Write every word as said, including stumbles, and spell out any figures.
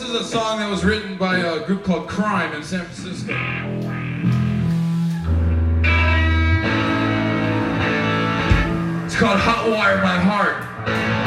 is a song that was written by a group called Crime in San Francisco. It's called Hot Wire My Heart.